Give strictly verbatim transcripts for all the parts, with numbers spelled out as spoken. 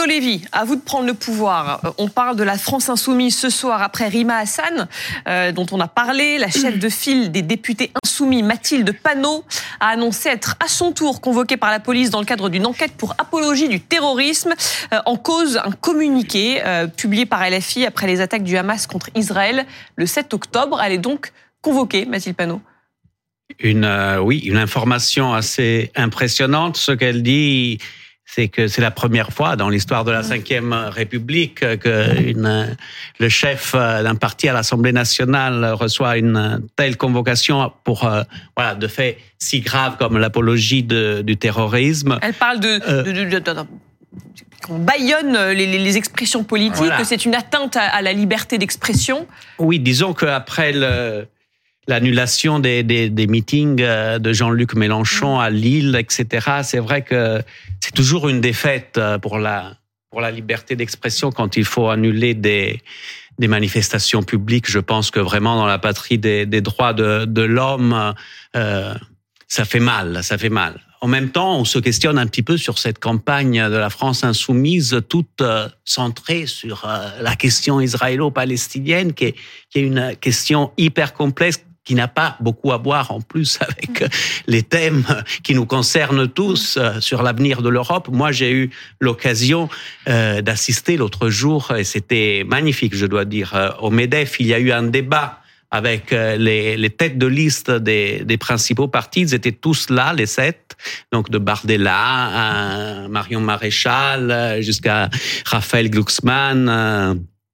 Lévy, à vous de prendre le pouvoir. On parle de la France insoumise ce soir après Rima Hassan, euh, dont on a parlé. La chef de file des députés insoumis, Mathilde Panot, a annoncé être à son tour convoquée par la police dans le cadre d'une enquête pour apologie du terrorisme. Euh, en cause, un communiqué euh, publié par L F I après les attaques du Hamas contre Israël le sept octobre. Elle est donc convoquée, Mathilde Panot. Une, euh, oui, une information assez impressionnante. Ce qu'elle dit, c'est que c'est la première fois dans l'histoire de la Cinquième République que une, le chef d'un parti à l'Assemblée nationale reçoit une telle convocation pour euh, voilà, de faits si graves comme l'apologie de, du terrorisme. Elle parle de... Euh, de, de, de, de, de qu'on bâillonne les, les, les expressions politiques, voilà. Que c'est une atteinte à, à la liberté d'expression. Oui, disons qu'après le... l'annulation des, des, des meetings de Jean-Luc Mélenchon à Lille, et cetera. C'est vrai que c'est toujours une défaite pour la, pour la liberté d'expression quand il faut annuler des, des manifestations publiques. Je pense que vraiment dans la patrie des, des droits de, de l'homme, euh, ça fait mal, ça fait mal. En même temps, on se questionne un petit peu sur cette campagne de la France insoumise, toute euh, centrée sur euh, la question israélo-palestinienne, qui est, qui est une question hyper complexe, qui n'a pas beaucoup à voir en plus avec les thèmes qui nous concernent tous sur l'avenir de l'Europe. Moi, j'ai eu l'occasion euh, d'assister l'autre jour, et c'était magnifique, je dois dire, au MEDEF. Il y a eu un débat avec les, les têtes de liste des, des principaux partis. Ils étaient tous là, les sept, donc de Bardella à Marion Maréchal jusqu'à Raphaël Glucksmann euh,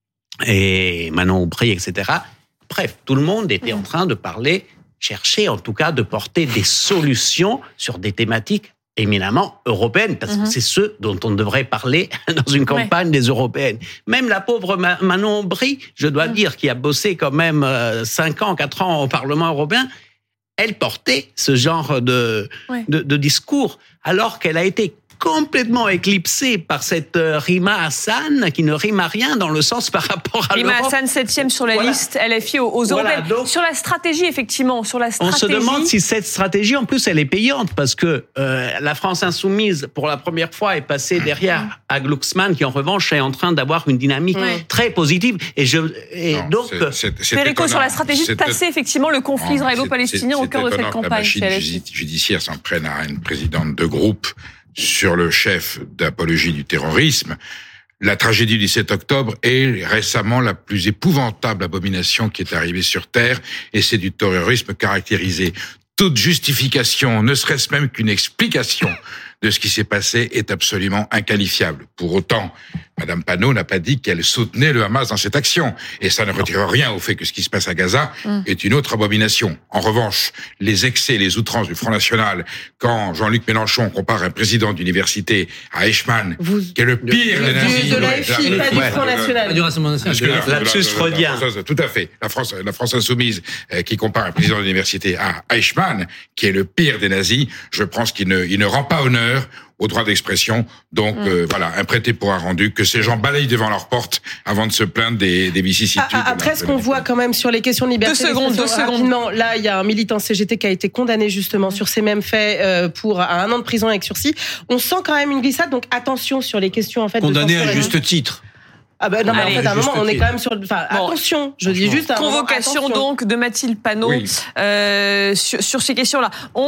et Manon Aubry, et cetera. Bref, tout le monde était en train de parler, chercher en tout cas de porter des solutions sur des thématiques éminemment européennes, parce que c'est ce dont on devrait parler dans une campagne ouais. des européennes. Même la pauvre Manon Aubry, je dois mmh. dire, qui a bossé quand même cinq ans, quatre ans au Parlement européen, elle portait ce genre de, ouais. de, de discours, alors qu'elle a été complètement éclipsée par cette Rima Hassan qui ne rime à rien dans le sens par rapport à Rima l'Europe. Hassan, septième sur la voilà. liste L F I aux, aux voilà, européennes. Donc, sur la stratégie, effectivement, sur la stratégie. On se demande si cette stratégie, en plus, elle est payante, parce que euh, la France insoumise, pour la première fois, est passée derrière à Glucksmann, qui en revanche est en train d'avoir une dynamique ouais. très positive. Et je, et non, donc, Federico, sur la stratégie de passer effectivement le conflit israélo-palestinien au cœur de cette campagne. La machine judiciaire s'en prenne à une présidente de groupe sur le chef d'apologie du terrorisme. La tragédie du sept octobre est récemment la plus épouvantable abomination qui est arrivée sur Terre, et c'est du terrorisme caractérisé. Toute justification, ne serait-ce même qu'une explication de ce qui s'est passé, est absolument inqualifiable. Pour autant, Madame Panot n'a pas dit qu'elle soutenait le Hamas dans cette action. Et ça ne retire rien au fait que ce qui se passe à Gaza mm. est une autre abomination. En revanche, les excès, les outrances du Front National, quand Jean-Luc Mélenchon compare un président d'université à Eichmann, Vous... qui est le pire des nazis... De la F I, pas du Front National. Du Rassemblement National. Lapsus freudien. Tout à fait. La France, la France insoumise, euh, qui compare un président d'université à Eichmann, qui est le pire des nazis, je pense qu'il ne, il ne rend pas honneur au droit d'expression. Donc, mmh. euh, voilà, un prêté pour un rendu, que ces gens balayent devant leur porte avant de se plaindre des, des vicissitudes. Ah, après, ce qu'on voit quand même sur les questions de liberté... Deux secondes, deux secondes. Là, il y a un militant C G T qui a été condamné justement sur ces mêmes faits euh, pour un an de prison avec sursis. On sent quand même une glissade, donc attention sur les questions en fait... Condamné à juste titre. Ah ben non, mais Allez, en fait, à un moment, on est quand même sur... Enfin, bon, attention, je dis juste... Convocation moment, donc de Mathilde Panot oui. euh, sur, sur ces questions-là. On